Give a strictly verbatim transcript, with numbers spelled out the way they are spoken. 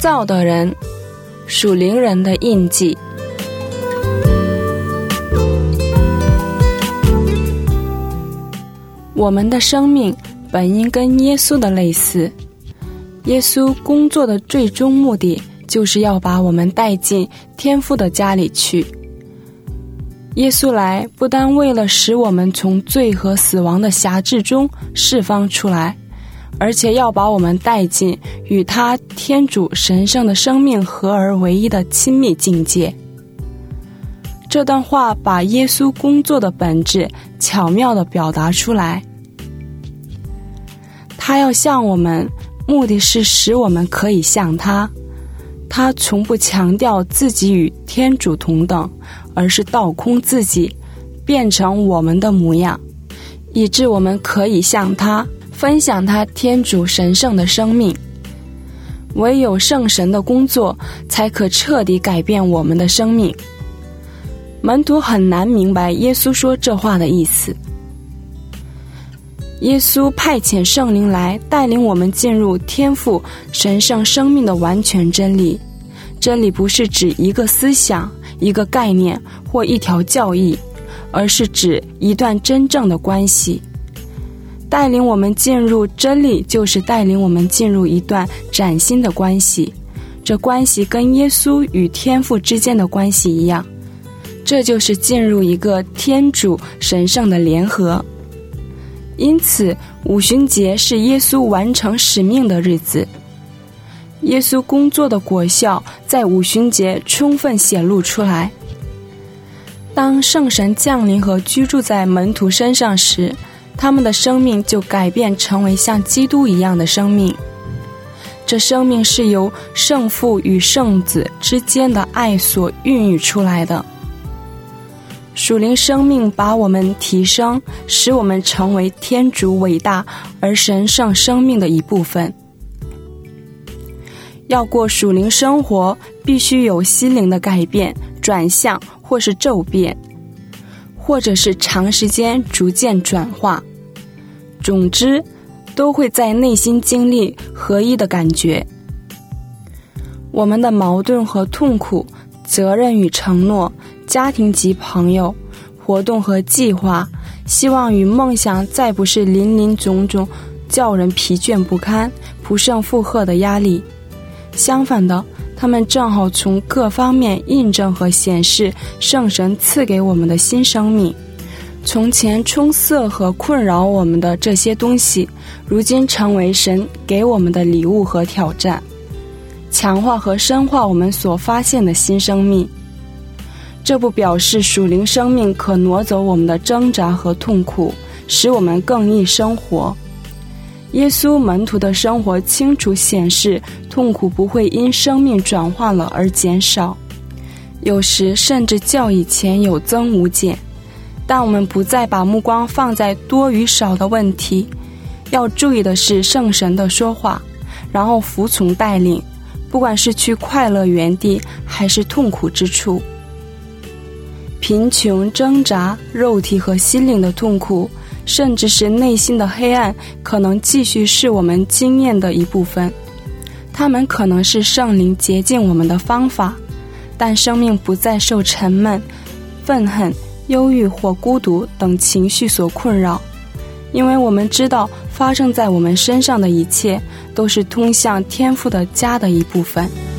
造的人，属灵人的印记。我们的生命本应跟耶稣的类似，耶稣工作的最终目的就是要把我们带进天父的家里去。耶稣来不单为了使我们从罪和死亡的辖制中释放出来，而且要把我们带进与他天主神圣的生命合而为一的亲密境界。这段话把耶稣工作的本质巧妙地表达出来。他要向我们，目的是使我们可以像他。他从不强调自己与天主同等，而是倒空自己，变成我们的模样，以致我们可以向他分享他天主神圣的生命。唯有圣神的工作才可彻底改变我们的生命。门徒很难明白耶稣说这话的意思。耶稣派遣圣灵来带领我们进入天父神圣生命的完全真理。真理不是指一个思想、一个概念或一条教义，而是指一段真正的关系。带领我们进入真理，就是带领我们进入一段崭新的关系。这关系跟耶稣与天父之间的关系一样，这就是进入一个天主神圣的联合。因此，五旬节是耶稣完成使命的日子。耶稣工作的果效在五旬节充分显露出来。当圣神降临和居住在门徒身上时，他们的生命就改变成为像基督一样的生命。这生命是由圣父与圣子之间的爱所孕育出来的。属灵生命把我们提升，使我们成为天主伟大而神圣生命的一部分。要过属灵生活，必须有心灵的改变、转向或是骤变，或者是长时间逐渐转化。总之，都会在内心经历合一的感觉。我们的矛盾和痛苦、责任与承诺、家庭及朋友、活动和计划、希望与梦想，再不是林林总总叫人疲倦不堪、不胜负荷的压力。相反的，他们正好从各方面印证和显示圣神赐给我们的新生命。从前充塞和困扰我们的这些东西，如今成为神给我们的礼物和挑战，强化和深化我们所发现的新生命。这不表示属灵生命可挪走我们的挣扎和痛苦，使我们更易生活。耶稣门徒的生活清楚显示，痛苦不会因生命转化了而减少，有时甚至较以前有增无减。但我们不再把目光放在多与少的问题，要注意的是圣神的说话，然后服从带领，不管是去快乐园地还是痛苦之处。贫穷、挣扎、肉体和心灵的痛苦，甚至是内心的黑暗，可能继续是我们经验的一部分。它们可能是圣灵洁净我们的方法，但生命不再受沉闷、愤恨、忧郁或孤独等情绪所困扰，因为我们知道发生在我们身上的一切都是通向天父的家的一部分。